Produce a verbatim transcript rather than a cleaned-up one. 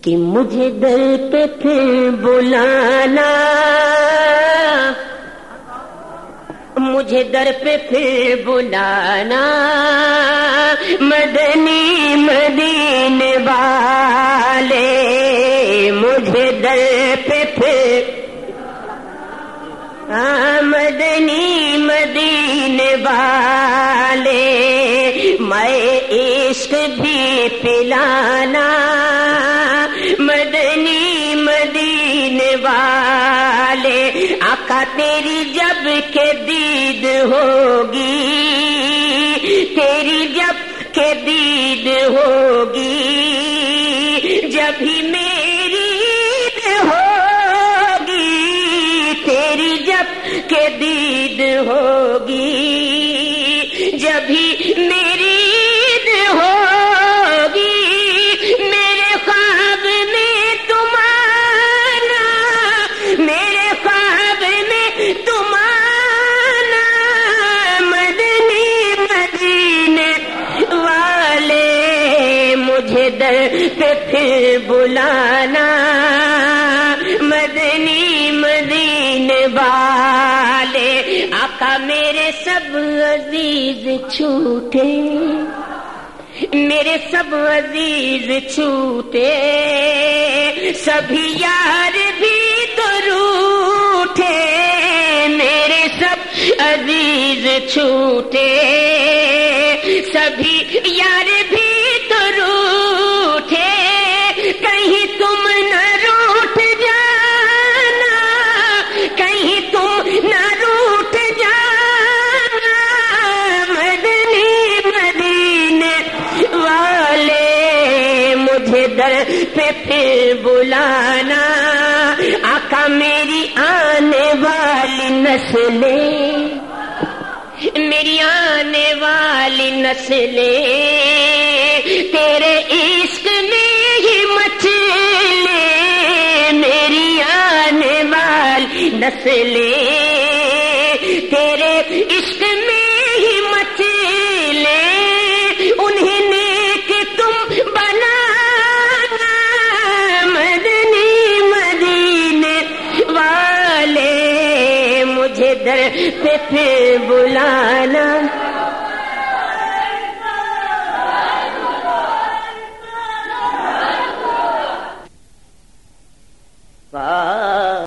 کہ مجھے در پہ پھر بلانا، مجھے در پہ پھر بلانا، مدنی مدینے والے مجھے در پہ پھر، مدنی مدینے والے میں عشق بھی پلانا، مدنی مدینے والے آقا تیری جب کہ دید ہوگی، تیری جب کہ دید ہوگی، جب ہی میری عید ہوگی، تیری جب کہ دید ہوگی، جب ہی میری عید ہوگی، میرے خواب میں تم آنا، میرے خواب میں تم آنا، مدنی مدینے والے مجھے در پہ پھر بلانا، مدنی مدینے والے آقا میرے سب عزیز چھوٹے، میرے سب عزیز چھوٹے، سبھی یار بھی تو روٹھے، میرے سب عزیز چھوٹے، سبھی یار بھی تو روٹھے، کہیں تم نہ روٹھ جانا، کہیں تم نہ روٹھ جانا، مدنی مدینے والے مجھے در پہ پھر بلانا، آقا میری آنے والی نسلیں، میری آنے والی نسلیں تیرے عشق میں ہی مچلے، میری آنے والی نسلیں تیرے عشق میں ہی مچلے، انہیں نیک تم بنانا، مدنی مدینے والے مجھے در پہ پھر بلانا۔